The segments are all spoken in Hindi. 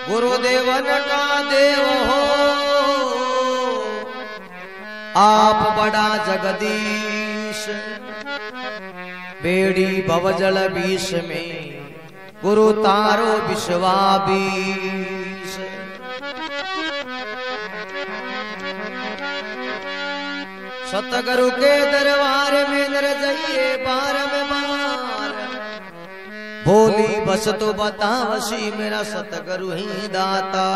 गुरुदेवन का देव हो आप बड़ा जगदीश, बेड़ी भवजल बीच में गुरु तारो विश्वाबीश। सतगुरु के दरबार में नर जाइए बार में बार, भोली बस तो बतावसी मेरा सतगुरु ही दाता।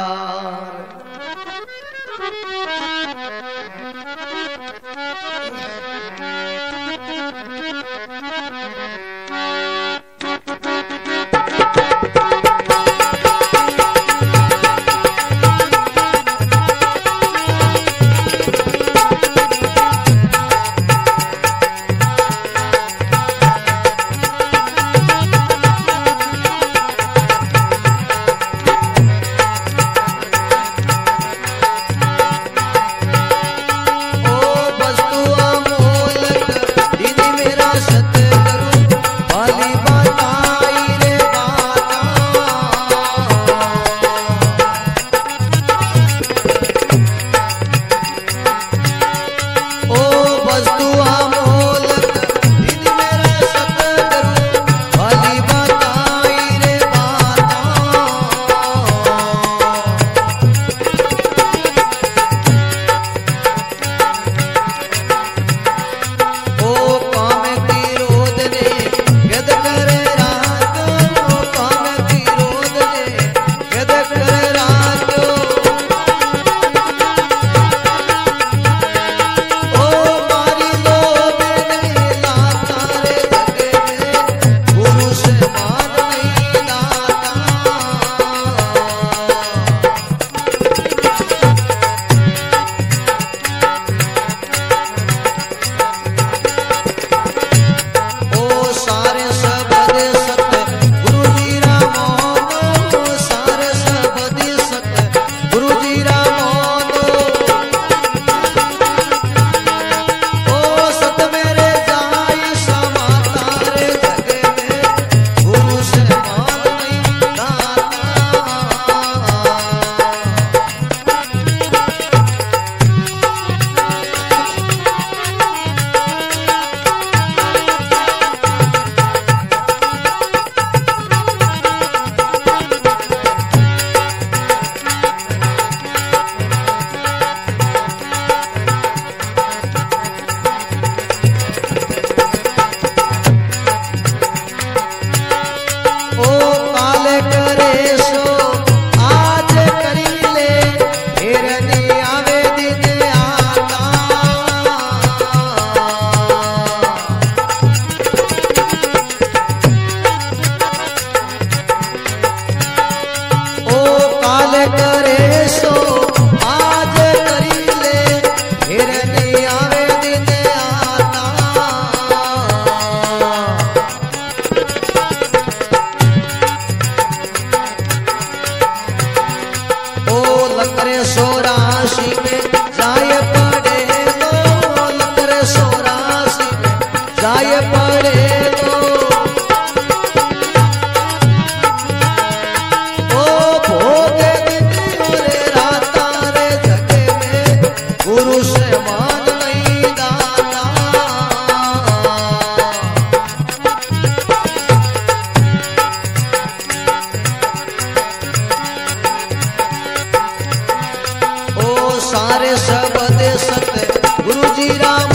सारे शब्द सत गुरु जी राम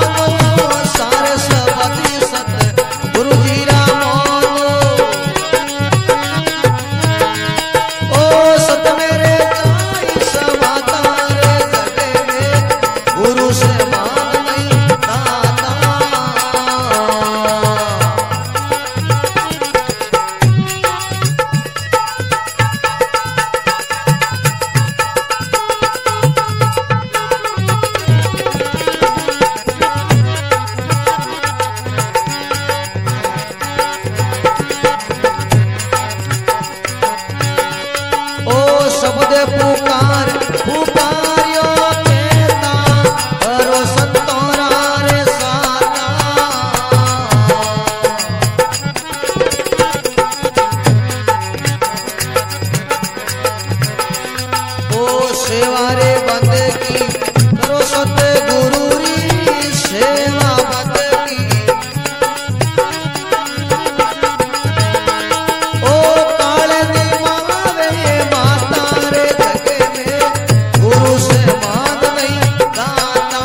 सारे शब्द सत गुरु जी राम ओ सत मेरे जाई समाता रे जगे में गुरु से मान नहीं दाता। शब्द पुकार पुकारियो कहता करो संतोरा रे साता। सेवा रे बंद की करो सतगुरु री सेवा बंद की। ओ काले दिल मावे माता रे जगे में गुरु से मान नहीं गाता।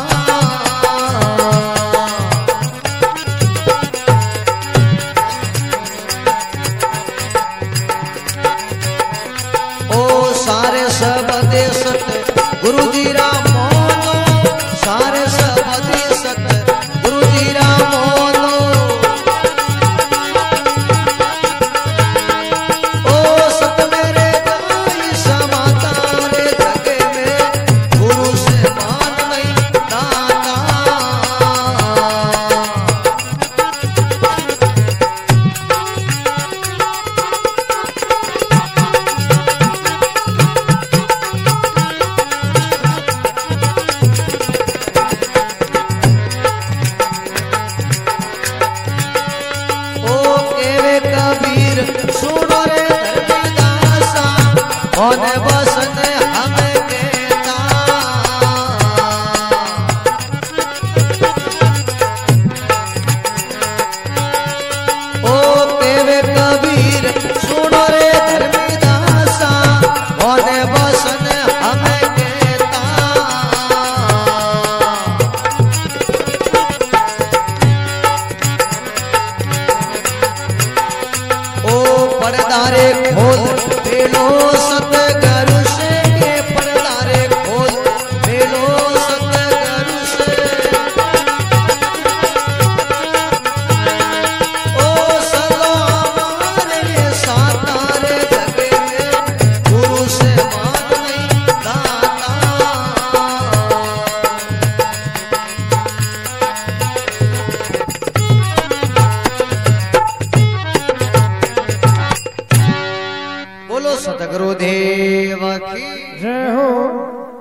ओ सारे सबदे सत गुरु जी रा मोनो सारे सबदे सत गुरु जी रा मोनो। ओ सत मेरे गाई समाता रे जगे में गुरु से मान नहीं दाता। कबीर सुनो रे धर्मदासा कौन बसन हम कहता। ओ केवे कबीर सुनो रे धर्मदासा कौन बसन हम कहता। पर्दारे खोल बेलो सतगुरु से के पर्दारे खोल बेलो सतगुरु से। ओ सदा हमारे सातारे जगे में गुरु से मान नहीं दाता। बोलो सतगुरु देव की जय हो।